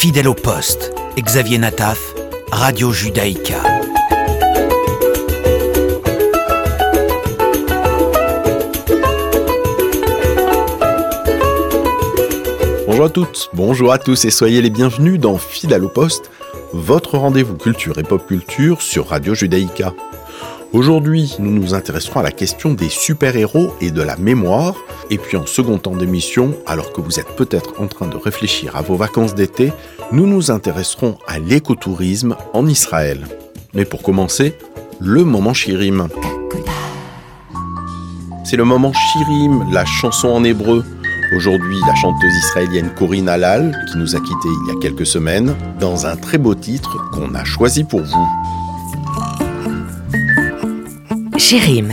Fidèle au poste, Xavier Nataf, Radio Judaïka. Bonjour à toutes, bonjour à tous et soyez les bienvenus dans Fidèle au poste, votre rendez-vous culture et pop culture sur Radio Judaïka. Aujourd'hui, nous nous intéresserons à la question des super-héros et de la mémoire. Et puis en second temps d'émission, alors que vous êtes peut-être en train de réfléchir à vos vacances d'été, nous nous intéresserons à l'écotourisme en Israël. Mais pour commencer, le moment Shirim. C'est le moment Shirim, la chanson en hébreu. Aujourd'hui, la chanteuse israélienne Corinne Halal, qui nous a quittés il y a quelques semaines, dans un très beau titre qu'on a choisi pour vous. שירים.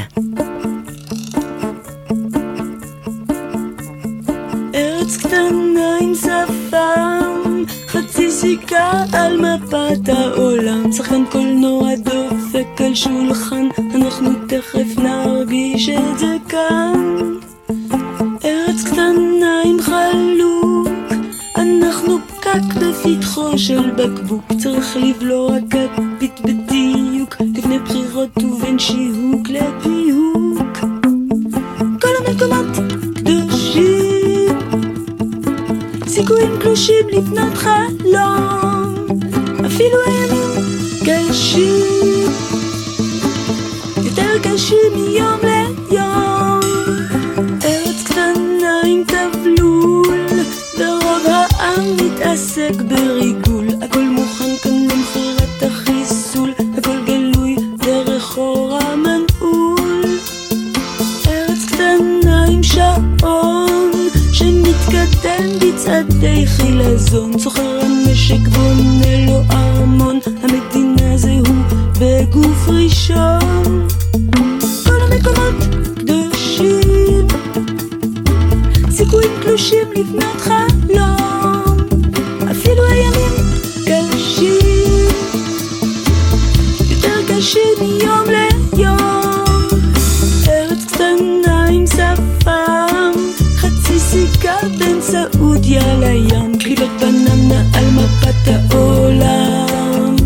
ארץ קטנה עם שפם, חצי סיכה על מפת העולם, שחקן קולנוע דופק על שולחן, אנחנו תכף נרגיש את זה כאן. ארץ קטנה עם חלוק, אנחנו פקק בפתחו של בקבוק, צריך לבלוע כפית בדיוק, לפני בחירות ובין שיהוק לפיהוק. כל המקומות קדושים, סיכויים קלושים לבנות חלום, אפילו הימים קשים, יותר קשים מיום ליום. ארץ קטנה עם תבלול, ורוב העם מתעסק בריגול, הכל מוכן כאן למחירת החיסול, הכל גלוי דרך אור המנעול. ארץ קטנה עם שעון שמתקדם בצעדי חילזון, סוחר הנשק בונה לו ארמון, המדינה זה הוא בגוף ראשון. כל המקומות קדושים, סיכויים קלושים לבנות חלום, אפילו הימים קשים, יותר קשים מיום ליום. ארץ קטנה עם שפם, חצי סיכה בין סעודיה לים, קליפת בננה על מפת העולם.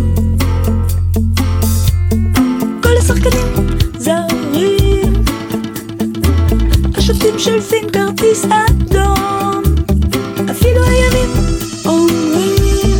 כל השחקנים זרים, השופטים שולפים כרטיס אדום, אפילו הימים אומרים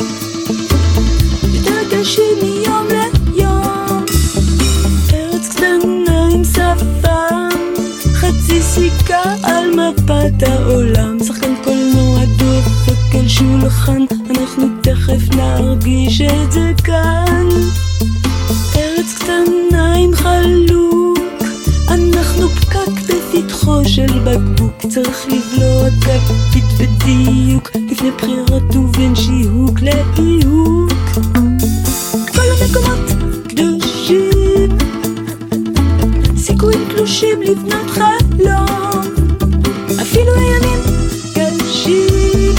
יותר קשים מיום ליום. ארץ קטנה עם שפם, חצי סיכה על מפת העולם, שחקן קולנוע דופק על שולחן, אנחנו תכף נרגיש את זה כאן. ארץ קטנה עם חלוק, אנחנו פקק בפתחו של בקבוק, צריך לבלוע כפית בדיוק, לפני בחירות ובין שיהוק לפיהוק. כל המקומות קדושים, סיכויים קלושים לבנות חלום, אפילו הימים קשים,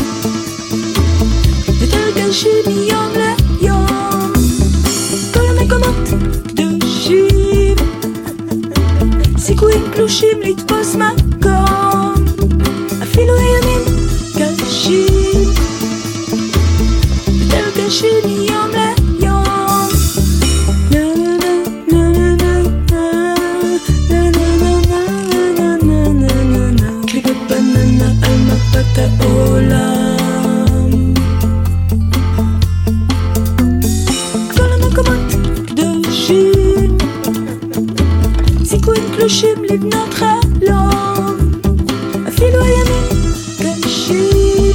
יותר קשים מיום ליום. כל המקומות קדושים, סיכויים קלושים לתפוס מקום, אפילו הימים קשים, יותר קשים מיום ליום. קליפת בננה על מפת העולם. כל המקומות קדושים, סיכויים קלושים לבנות חלום, אפילו הימים קשים,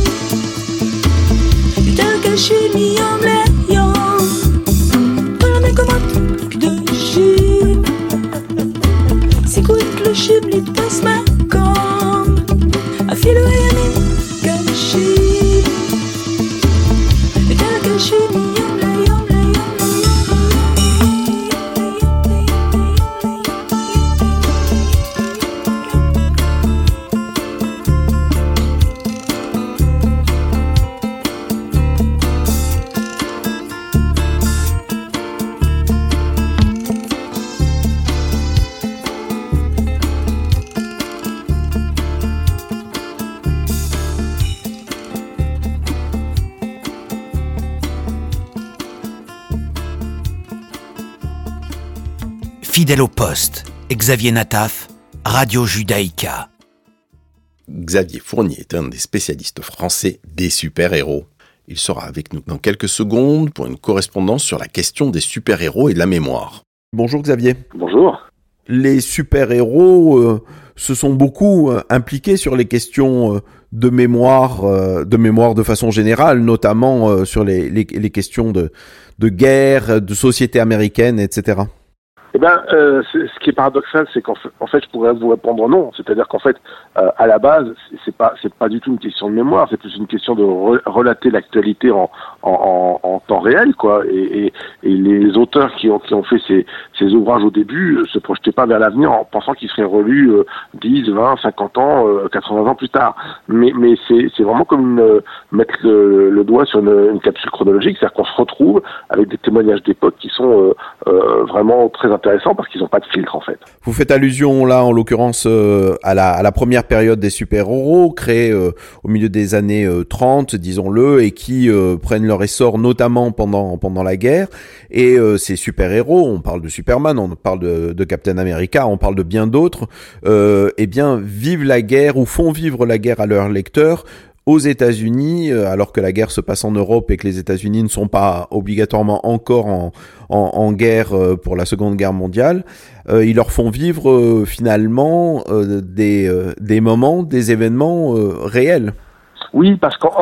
יותר קשים מיום ליום. כל המקומות קדושים, סיכויים קלושים לתפוס מקום, אפילו הימים קשים, יותר קשים מיום ליום. Fidèle au poste, Xavier Nataf, Radio Judaïka. Xavier Fournier est un des spécialistes français des super-héros. Il sera avec nous dans quelques secondes pour une correspondance sur la question des super-héros et de la mémoire. Bonjour Xavier. Bonjour. Les super-héros se sont beaucoup impliqués sur les questions de mémoire de façon générale, notamment sur les questions de guerre, de société américaine, etc. Eh bien, ce qui est paradoxal, c'est qu'en fait, je pourrais vous répondre non. C'est-à-dire qu'en fait, à la base, c'est pas du tout une question de mémoire, c'est plus une question de relater l'actualité en temps réel, quoi. Et les auteurs qui ont fait ces ouvrages au début se projetaient pas vers l'avenir en pensant qu'ils seraient relus 10, 20, 50 ans, 80 ans plus tard. Mais c'est vraiment comme mettre le doigt sur une capsule chronologique, c'est-à-dire qu'on se retrouve avec des témoignages d'époque qui sont vraiment très intéressant parce qu'ils n'ont pas de filtre en fait. Vous faites allusion là en l'occurrence à la première période des super-héros créés au milieu des années 30 disons-le et qui prennent leur essor notamment pendant la guerre et ces super-héros, on parle de Superman, on parle de Captain America, on parle de bien d'autres eh bien vivent la guerre ou font vivre la guerre à leurs lecteurs aux États-Unis, alors que la guerre se passe en Europe et que les États-Unis ne sont pas obligatoirement encore en guerre pour la Seconde Guerre mondiale, ils leur font vivre finalement des moments, des événements réels. Oui, parce que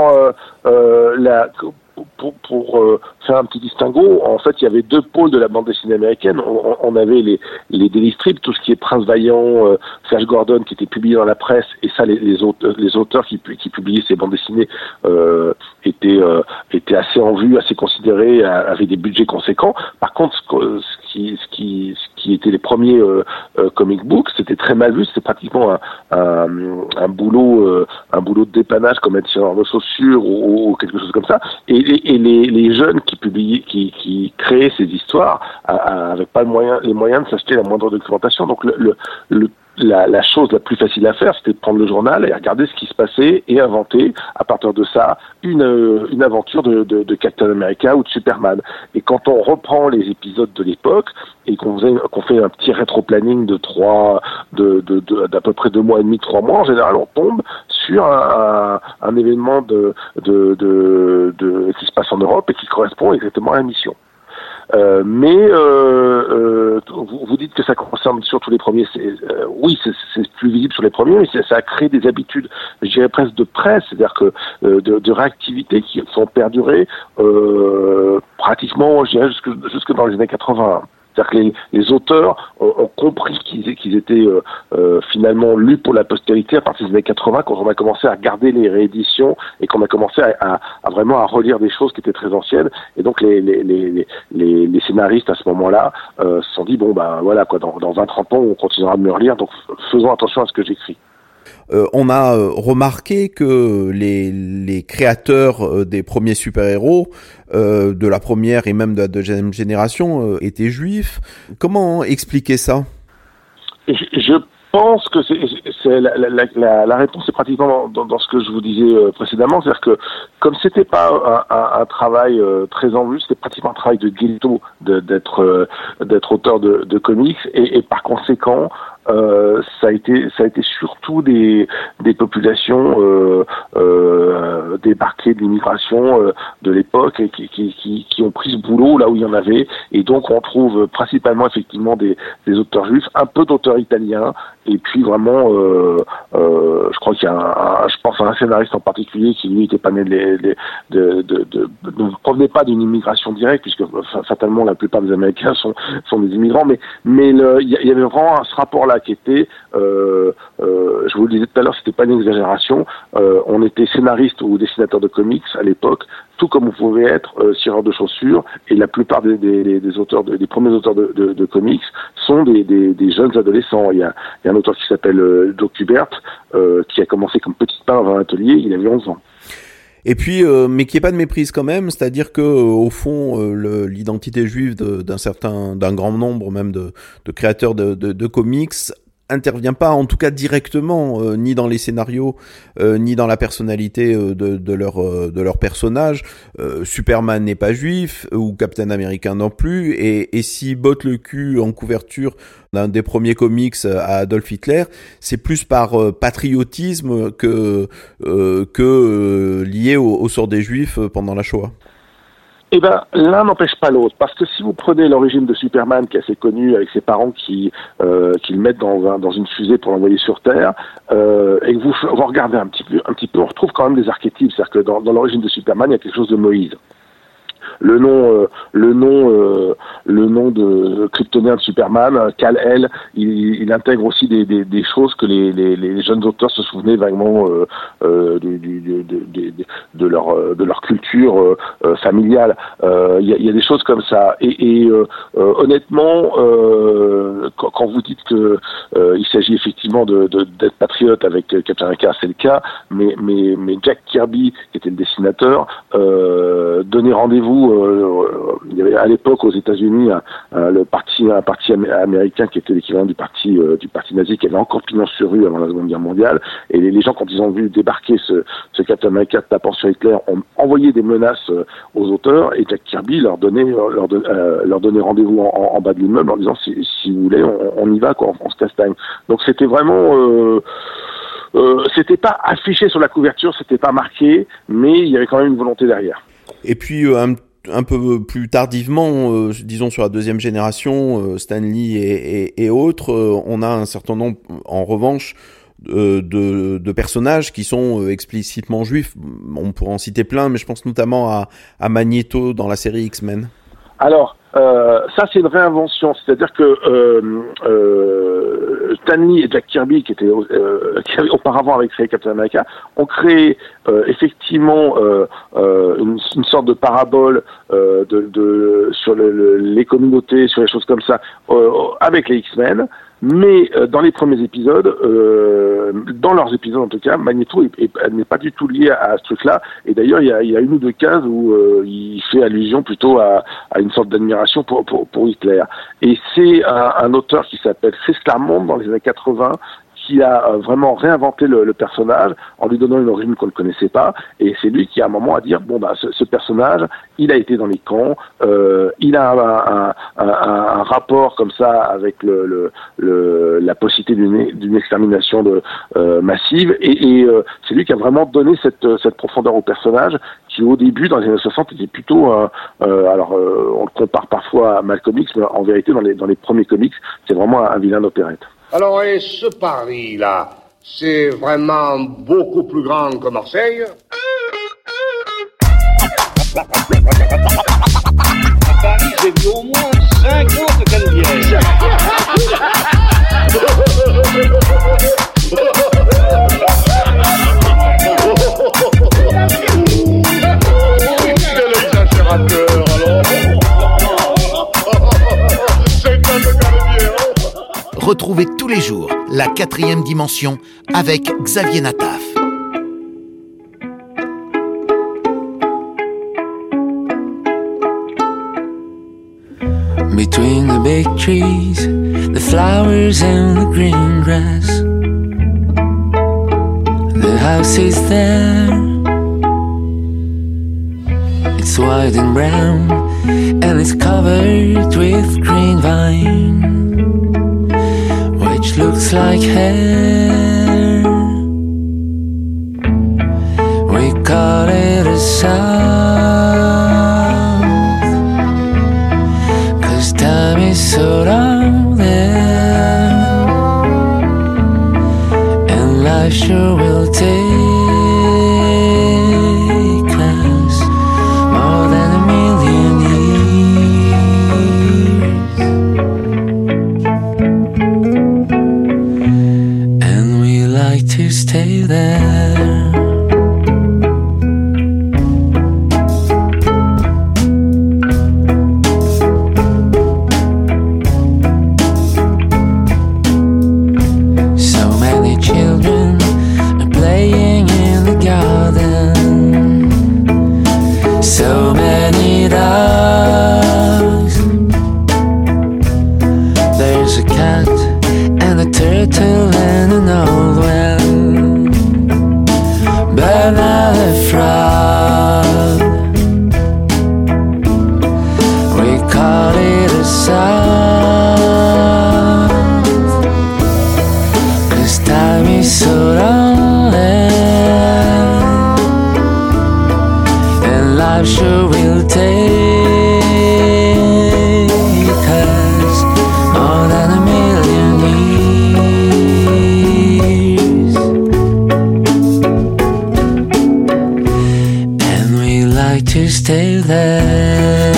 pour faire un petit distinguo, en fait, il y avait deux pôles de la bande dessinée américaine. On avait les daily strips, tout ce qui est Prince Vaillant, Flash Gordon, qui était publié dans la presse, et ça, les auteurs qui publiaient ces bandes dessinées étaient assez en vue, assez considérés, avaient des budgets conséquents. Par contre, ce qui était les premiers comic books, c'était très mal vu. C'était pratiquement un boulot de dépannage comme éditeur de chaussures ou quelque chose comme ça. Et les jeunes qui créaient ces histoires avaient pas les moyens de s'acheter la moindre documentation. Donc la chose la plus facile à faire, c'était de prendre le journal et regarder ce qui se passait et inventer à partir de ça une aventure de Captain America ou de Superman. Et quand on reprend les épisodes de l'époque et qu'on fait un petit rétro-planning d'à peu près 2 mois et demi, 3 mois, en général, on tombe sur un événement qui se passe en Europe et qui correspond exactement à la mission. Mais vous dites que ça concerne surtout les premiers. Oui, c'est plus visible sur les premiers, mais ça a créé des habitudes, je dirais presque de presse, c'est-à-dire que de réactivité qui sont perdurées pratiquement, je dirais, jusque dans les années 80. C'est-à-dire que les auteurs ont compris qu'ils étaient finalement lus pour la postérité à partir des années 80, quand on a commencé à regarder les rééditions et qu'on a commencé à vraiment à relire des choses qui étaient très anciennes. Et donc les scénaristes à ce moment-là se sont dit bon bah voilà quoi, dans 20-30 ans on continuera de me relire, donc faisons attention à ce que j'écris. On a remarqué que les créateurs des premiers super-héros, de la première et même de la deuxième génération, étaient juifs. Comment expliquer ça ? Je pense que la réponse est pratiquement dans ce que je vous disais précédemment, c'est-à-dire que comme c'était pas un travail très en vue, c'était pratiquement un travail de ghetto d'être auteur de comics et par conséquent ça a été surtout des populations débarquées de l'immigration de l'époque et qui ont pris ce boulot là où il y en avait, et donc on trouve principalement effectivement des auteurs juifs, un peu d'auteurs italiens, et puis vraiment je crois qu'il y a je pense à un scénariste en particulier qui lui n'était pas né ne provenait pas d'une immigration directe, puisque fatalement la plupart des Américains sont des immigrants, mais il y avait vraiment ce rapport là qui était, je vous le disais tout à l'heure, c'était pas une exagération, on était scénariste ou dessinateur de comics à l'époque, tout comme vous pouvez être cireur de chaussures, et la plupart des auteurs, des premiers auteurs de comics sont des jeunes adolescents. Il y a un auteur qui s'appelle Joe Kubert, qui a commencé comme petit pain dans un atelier, il avait 11 ans. Et puis, mais qu'il n'y ait pas de méprise quand même, c'est-à-dire que au fond, l'identité juive d'un grand nombre même de créateurs de comics intervient pas, en tout cas directement, ni dans les scénarios, ni dans la personnalité de leur personnage. Superman n'est pas juif, ou Captain America non plus, et s'il botte le cul en couverture d'un des premiers comics à Adolf Hitler, c'est plus par patriotisme que lié au sort des Juifs pendant la Shoah. Eh ben, l'un n'empêche pas l'autre, parce que si vous prenez l'origine de Superman, qui est assez connue, avec ses parents qui le mettent dans une fusée pour l'envoyer sur Terre, et que vous regardez un petit peu, on retrouve quand même des archétypes, c'est-à-dire que dans l'origine de Superman, il y a quelque chose de Moïse. Le nom de kryptonien de Superman, Kal-El, il intègre aussi des choses que les jeunes auteurs se souvenaient vaguement de leur culture familiale. Il y a des choses comme ça. Et honnêtement, quand vous dites que il s'agit effectivement d'être patriote avec Captain America, c'est le cas. Mais Jack Kirby, qui était le dessinateur, donnait rendez-vous. Il y avait à l'époque aux États-Unis un parti américain qui était l'équivalent du parti nazi, qui avait encore pignon sur rue avant la Seconde Guerre mondiale. Et les gens, quand ils ont vu débarquer ce Captain America tapant sur Hitler, ont envoyé des menaces aux auteurs, et Jack Kirby leur donnait rendez-vous en bas de l'immeuble en disant si vous voulez, on y va, quoi, on se castagne. Donc c'était vraiment c'était pas affiché sur la couverture, c'était pas marqué, mais il y avait quand même une volonté derrière. Et puis un peu plus tardivement, disons sur la deuxième génération, Stan Lee et autres, on a un certain nombre, en revanche, de personnages qui sont explicitement juifs. On pourrait en citer plein, mais je pense notamment à Magneto dans la série X-Men. Alors, ça c'est une réinvention, c'est-à-dire que Stan Lee et Jack Kirby, qui avaient auparavant avec créé Captain America, ont créé effectivement une sorte de parabole sur les communautés, sur les choses comme ça, avec les X-Men. Mais dans les premiers épisodes, dans leurs épisodes en tout cas, Magneto n'est pas du tout lié à ce truc-là. Et d'ailleurs, il y a une ou deux cases où il fait allusion plutôt à une sorte d'admiration pour Hitler. Et c'est un auteur qui s'appelle Chris Claremont dans les années 80, qui a vraiment réinventé le personnage en lui donnant une origine qu'on ne connaissait pas, et c'est lui qui a un moment à dire ce personnage, il a été dans les camps, il a un rapport comme ça avec la possibilité d'une extermination massive, et c'est lui qui a vraiment donné cette profondeur au personnage, qui au début dans les années 60 était plutôt on le compare parfois à Malcolm X, mais en vérité dans les premiers comics c'est vraiment un vilain d'opérette. Alors, et ce Paris-là, c'est vraiment beaucoup plus grand que Marseille? À Paris, j'ai vu au moins 50 cannebières. Quel exagérateur, alors. C'est un cannebière. Retrouvez tous les jours la 4e dimension avec Xavier Nataf. Between the big trees, the flowers and the green grass, the house is there. It's white and brown, and it's covered with green vine, which looks like hair. We call it a south, 'cause time is so down there, and life sure will take us more than a million years, and we like to stay there. Turtle time is so long, and life sure will take us more than a million years, and we like to stay there.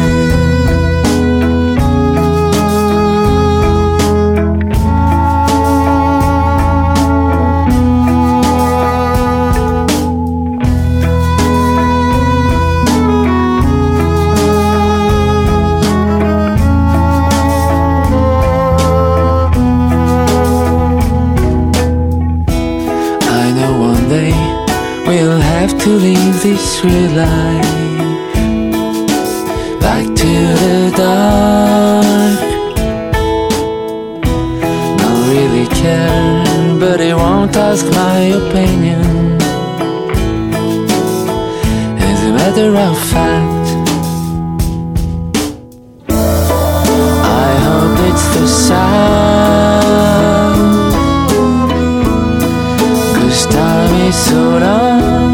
To leave this real life back to the dark. Don't really care, but he won't ask my opinion. As a matter of fact, I hope it's the sound, 'cause time is so long.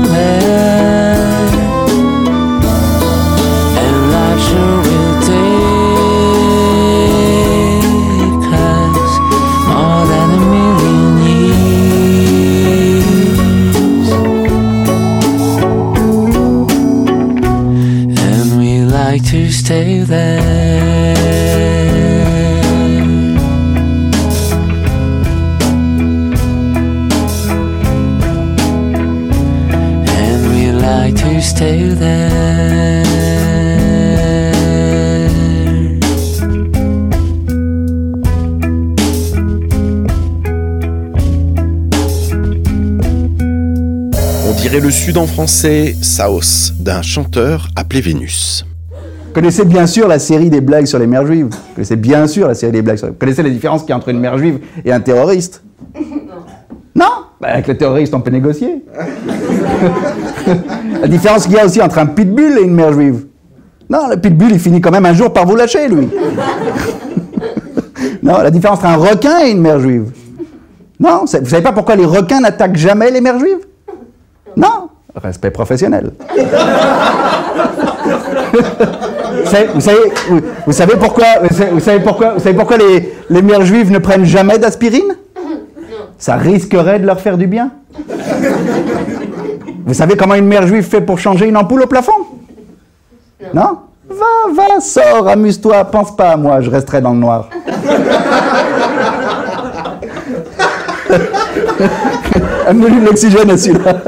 To stay there, and we like to stay there. On dirait le Sud en français, Saos, d'un chanteur appelé Vénus. Vous connaissez bien sûr la série des blagues sur les mères juives. Vous connaissez bien sûr la série des blagues sur les... Vous connaissez la différence qu'il y a entre une mère juive et un terroriste? Non. Bah, avec le terroriste, on peut négocier. La différence qu'il y a aussi entre un pitbull et une mère juive. Non, le pitbull, il finit quand même un jour par vous lâcher, lui. Non, la différence entre un requin et une mère juive. Non, vous savez pas pourquoi les requins n'attaquent jamais les mères juives? Non, respect professionnel. Vous savez pourquoi les mères juives ne prennent jamais d'aspirine? Ça risquerait de leur faire du bien. Vous savez comment une mère juive fait pour changer une ampoule au plafond? Non? Va, sors, amuse-toi, pense pas à moi, je resterai dans le noir. Amenez-lui de l'oxygène à celui-là.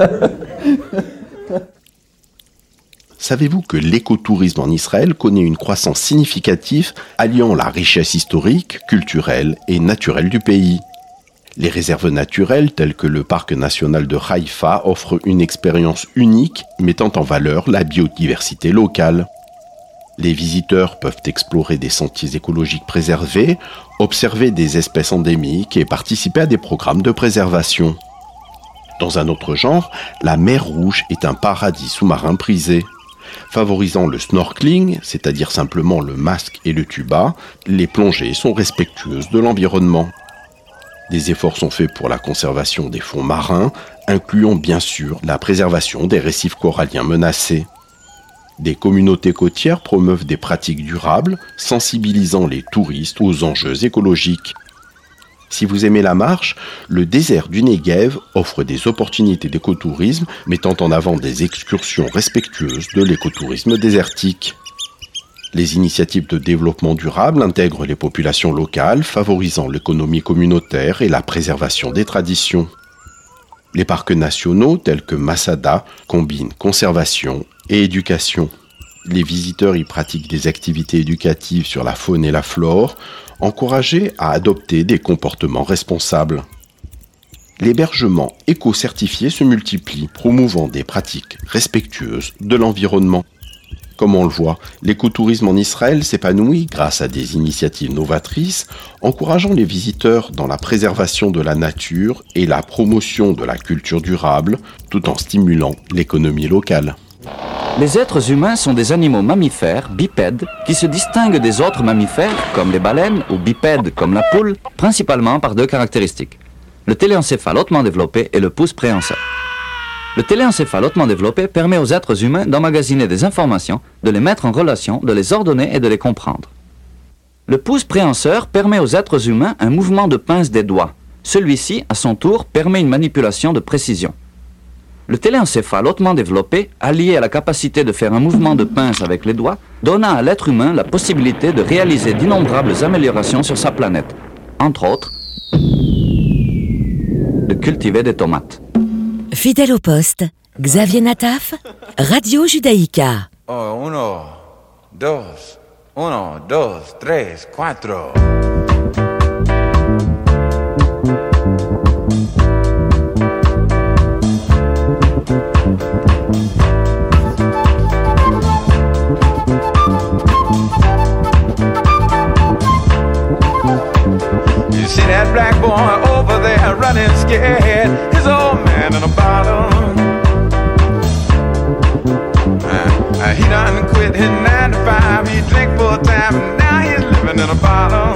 Savez-vous que l'écotourisme en Israël connaît une croissance significative alliant la richesse historique, culturelle et naturelle du pays? Les réserves naturelles telles que le parc national de Haïfa offrent une expérience unique mettant en valeur la biodiversité locale. Les visiteurs peuvent explorer des sentiers écologiques préservés, observer des espèces endémiques et participer à des programmes de préservation. Dans un autre genre, la mer Rouge est un paradis sous-marin prisé. Favorisant le snorkeling, c'est-à-dire simplement le masque et le tuba, les plongées sont respectueuses de l'environnement. Des efforts sont faits pour la conservation des fonds marins, incluant bien sûr la préservation des récifs coralliens menacés. Des communautés côtières promeuvent des pratiques durables, sensibilisant les touristes aux enjeux écologiques. Si vous aimez la marche, le désert du Negev offre des opportunités d'écotourisme mettant en avant des excursions respectueuses de l'écotourisme désertique. Les initiatives de développement durable intègrent les populations locales, favorisant l'économie communautaire et la préservation des traditions. Les parcs nationaux tels que Masada combinent conservation et éducation. Les visiteurs y pratiquent des activités éducatives sur la faune et la flore, encouragés à adopter des comportements responsables. L'hébergement éco-certifié se multiplie, promouvant des pratiques respectueuses de l'environnement. Comme on le voit, l'écotourisme en Israël s'épanouit grâce à des initiatives novatrices, encourageant les visiteurs dans la préservation de la nature et la promotion de la culture durable, tout en stimulant l'économie locale. Les êtres humains sont des animaux mammifères, bipèdes, qui se distinguent des autres mammifères, comme les baleines, ou bipèdes, comme la poule, principalement par deux caractéristiques. le téléencéphale hautement développé et le pouce préhenseur. Le téléencéphale hautement développé permet aux êtres humains d'emmagasiner des informations, de les mettre en relation, de les ordonner et de les comprendre. Le pouce préhenseur permet aux êtres humains un mouvement de pince des doigts. Celui-ci, à son tour, permet une manipulation de précision. Le téléencéphale hautement développé, allié à la capacité de faire un mouvement de pince avec les doigts, donna à l'être humain la possibilité de réaliser d'innombrables améliorations sur sa planète. Entre autres, de cultiver des tomates. Fidèle au poste, Xavier Nataf, Radio Judaïka. Oh, 1, 2, 1, 2, 3, 4. You see that black boy over there running scared, his old man in a bottle. He done quit his 9 to 5, he drink full time, and now he's living in a bottle.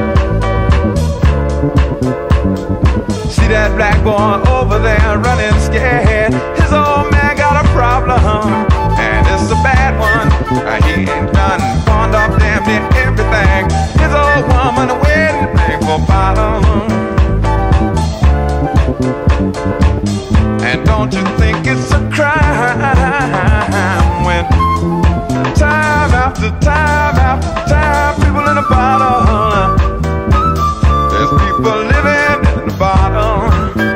See that black boy over there running scared, his old man got a problem, and it's a bad one. He ain't done pawned off damn near everything, his old woman waiting to pay for a bottle. And don't you think it's a crime when time after time after time, people in a bottle, there's people living in a bottle.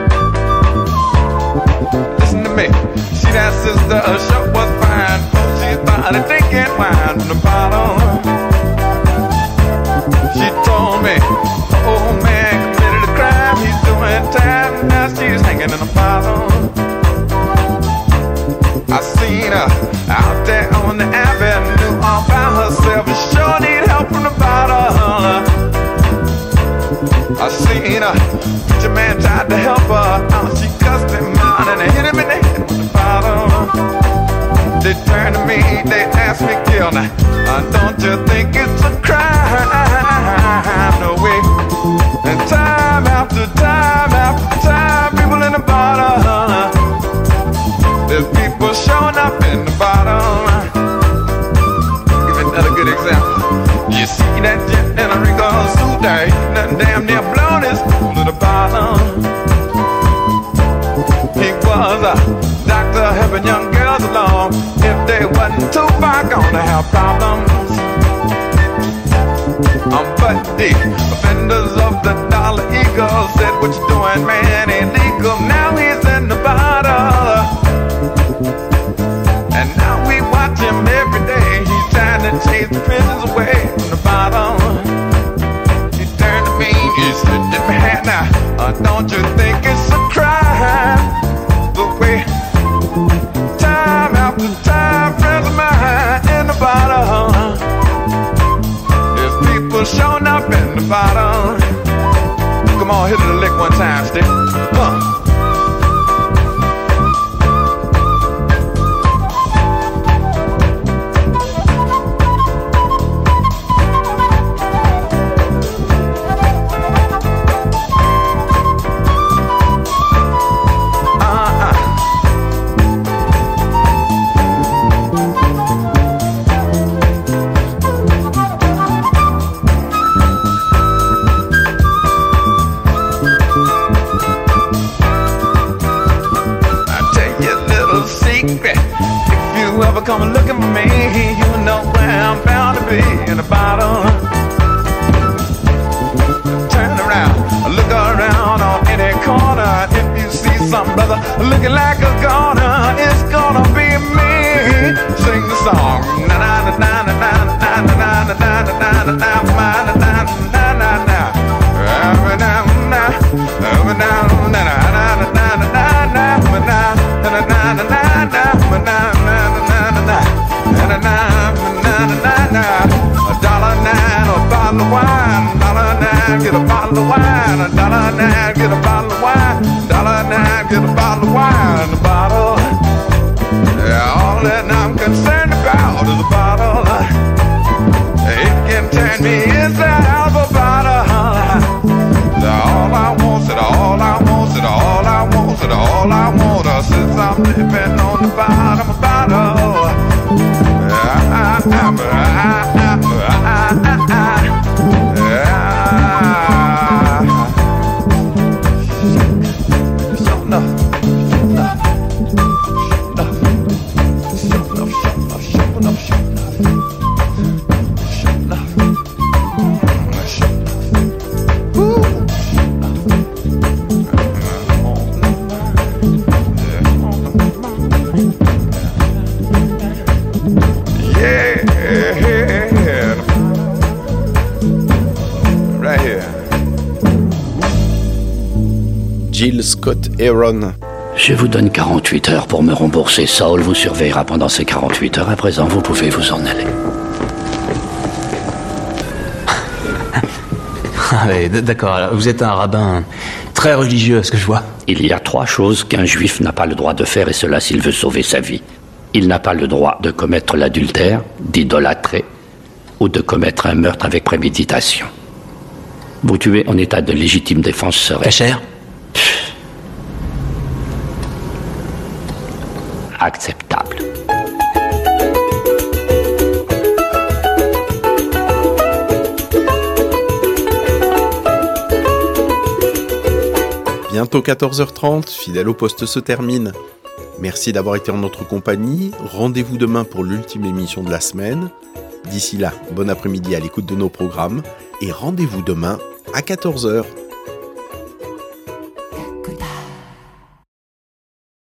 Listen to me, see that sister, her shirt was fine, oh, she started drinking wine from the bottle. She told me, oh man committed a crime, he's doing time, now she's hanging in a bottle. I seen her out there on the avenue all by herself, and sure need help from the bottle. I seen her, preacher man tried to help her out, she cussed him out and hit him in the head with the bottle. They turned to me, they asked me, kill now, don't you think it's a crime? No way. And time after time after time, people in the bottle, there's people showing up in the bottle. Give you another good example. You see that gent in a wrinkled suit there, he done damn near blown his fool to the bottle. He was a doctor helping young girls along. If they wasn't too far gone to have problems. But the offenders of the Dollar Eagle said, what you doing, man, illegal. Now he's in the bottle, and now we watch him every day. He's trying to chase the prisoners away from the bottle. He turned to me, he said, "Dip my hand now, don't you think it's a crime? The way time after time, friends of mine in the bottle, there's people showing up in the bottle." Come on, hit it a lick one time, stick. Come looking for me, you know where I'm bound to be, in the bottle. Turn around, look around on any corner. If you see some brother looking like a goner, it's gonna be me. Sing the song. Na na na na na na na na na na na na na na na na na. Every now and now, every now and now, na na na na na na na na na na na na. $1.09, a bottle of wine. $1.09, get a bottle of wine. $1.09, get a bottle of wine. $1.09, get a bottle of wine. The bottle, yeah, all that I'm concerned about is a bottle. It can turn me inside out of a bottle. All I want is all I want. all I want since I'm living on the bottom of the bottle. Jill Scott Heron. Je vous donne 48 heures pour me rembourser. Saul vous surveillera pendant ces 48 heures. À présent, vous pouvez vous en aller. Ah oui, d'accord. Alors, vous êtes un rabbin très religieux, à ce que je vois. Il y a 3 choses qu'un juif n'a pas le droit de faire, et cela s'il veut sauver sa vie. Il n'a pas le droit de commettre l'adultère, d'idolâtrer, ou de commettre un meurtre avec préméditation. Vous tuer en état de légitime défense serait... Cachère ? Acceptable. Bientôt 14h30, Fidèle au poste se termine. Merci d'avoir été en notre compagnie. Rendez-vous demain pour l'ultime émission de la semaine. D'ici là, bon après-midi à l'écoute de nos programmes et rendez-vous demain à 14h.